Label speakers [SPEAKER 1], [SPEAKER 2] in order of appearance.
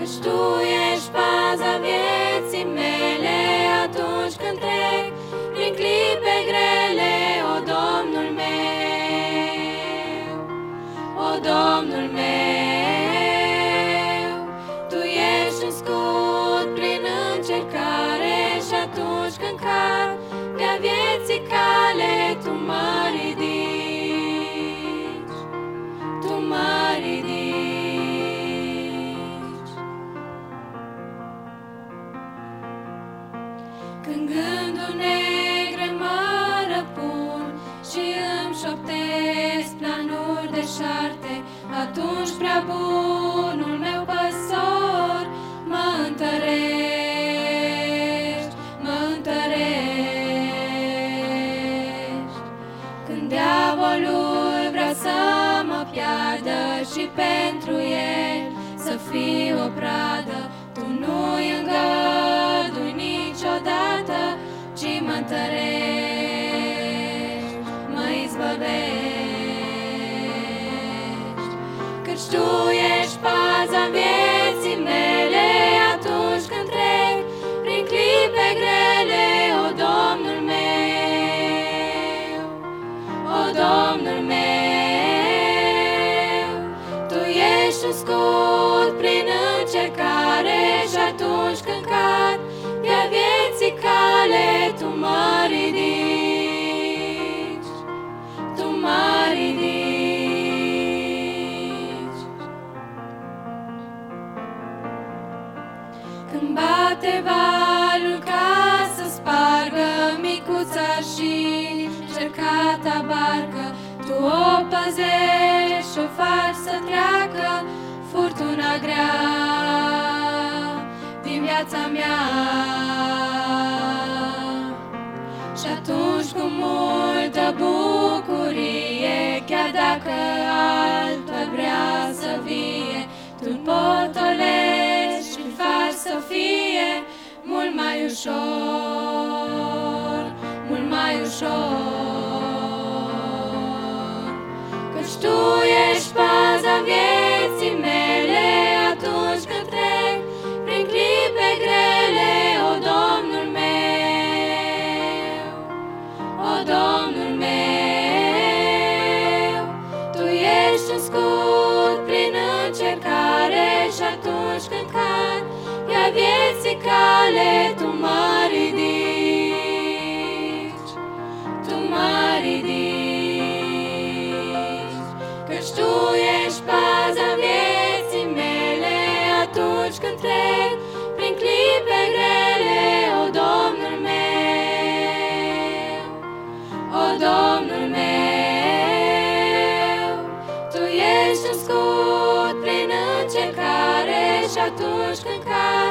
[SPEAKER 1] Căci Tu ești paza vieții mele atunci când trec prin clipe grele, o Domnul meu, o Domnul meu. Tu ești un scut prin încercare și atunci când cad pe-a vieții cale, Tu mă ridici, Tu mă ridici. Când gânduri negre mă răpun și îmi șoptesc planuri deșarte, atunci prea bunul meu păstor mă întărești, mă întărești. Când diavolul vrea să mă piardă și pentru el să fiu o pradă, Tu nu-i îngădui niciodată, ci mă întărești, mă izbăvești. Căci Tu ești paza vieții mele atunci când trec prin clipe grele, o Domnul meu, o Domnul meu. Tu ești un scut prin încercare și atunci când cad pe-a vieții cale, Tu mă ridici, Tu mă ridici. Când bate valul ca să spargă micuța și cercata barcă, Tu o păzești și o faci să treacă furtuna grea din viața mea. Și atunci cu multă bucurie, chiar dacă altul vrea să vie, Tu-l potolești și-l faci să fie mult mai ușor, mult mai ușor. Căci Tu ești paza vieții mele atunci când trec prin clipe grele, o Domnul meu, o Domnul meu. Tu ești un scut prin încercare și atunci când cad pe-a vieții cale, Tu mă ridici, Tu mă ridici. Căci Tu ești paza vieții mele atunci când trec prin clipe grele, o Domnul meu, o Domnul meu. Tu ești un scut prin încercare și atunci când cad